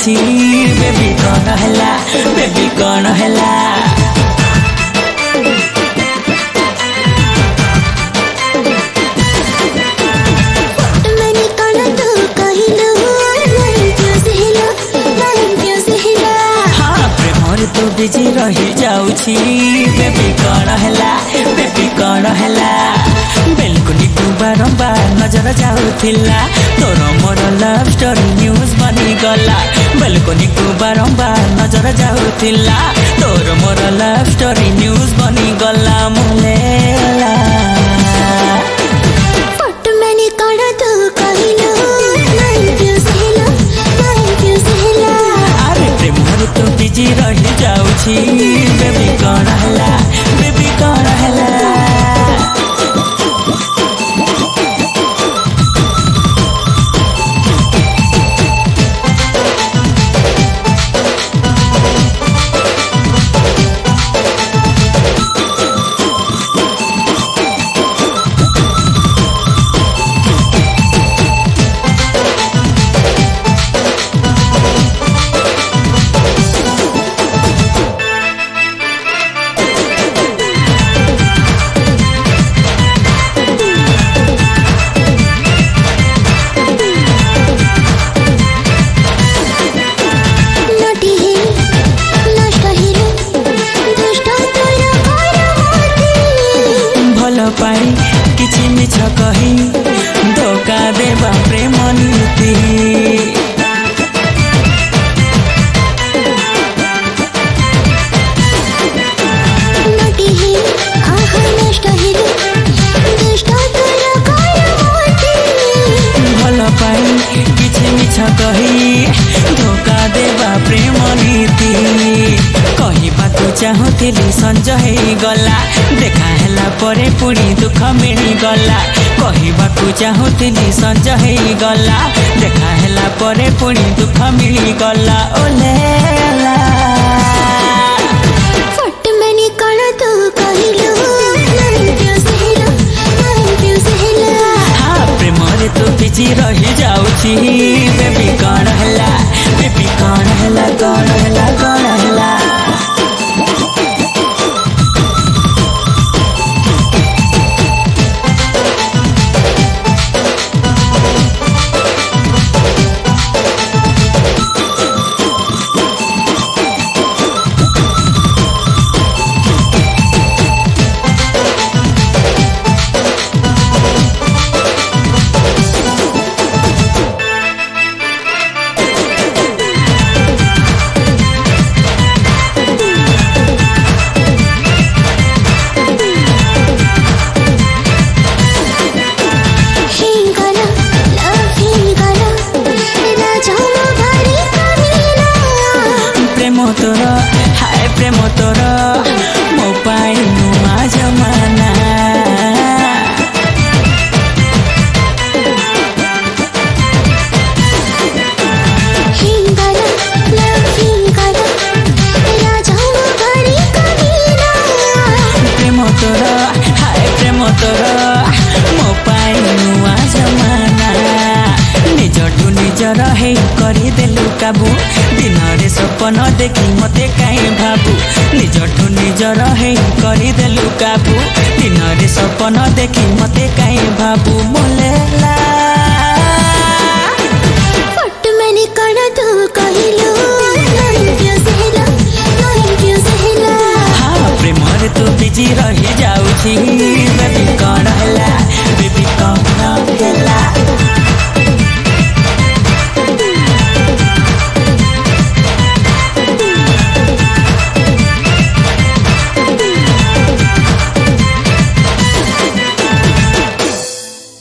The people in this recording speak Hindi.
जाऊची बेबी कौन हैला बेबी कौन हैला तो बिजी रही जाऊची बेबी कौन हैला बेबी कौन हैला बेलकुनी तू बारंबार नजर जाऊथिला तोर मोर लव स्टोरी न्यूज बनी गला बेलकुनी तू बारंबार नजर जाऊथिला तोर मोर लव स्टोरी न्यूज बनी गला मुलेला फोटो मैंने कौन तू कहिलो नहीं फ्यूज हैला नहीं फ्यूज हैला अरे प्रेम तो बिजी रही जाऊची बेबी कौन हैला बेबी कौन हैला पाई किछि मिछ कही धोखा देवा प्रेम नीति भल पाई किछि मिछ कही धोखा देवा प्रेम नीति कहबाकू चाहूली संज हो गला देखा हैला परे पुणी दुख मिली गला कहबाकू चाहूली संज हो गला देखा हैला परे पुणी दुख मिली गला ओलेला फोटो मैंने कौन तू कहिलो नहीं फ्यूज हैला नहीं फ्यूज हैला हाँ प्रेम रे तू बिजी रही जाऊची बेबी कौन हैला बेबी कौन हैला कौन हैला कौन हैला तोर हाय प्रेम तोर मो पाई नुआ जमाना प्रेम तोर हाय प्रेम तोर मो पाई नुआ जमाना निजठू निजर हे करी देलु काबू दिन रे सपन देखी मते काई भाबू निजठू निजर हे करी देलु काबू दिन रे सपन देखी मते काई भाबू मोलेला फोटो मैंने कौन तू कहिलो नहीं फ्यूज हैला नहीं फ्यूज हैला हाँ प्रेम रे तू बिजी रही जाऊची बेबी कौन हैला बेबी कौन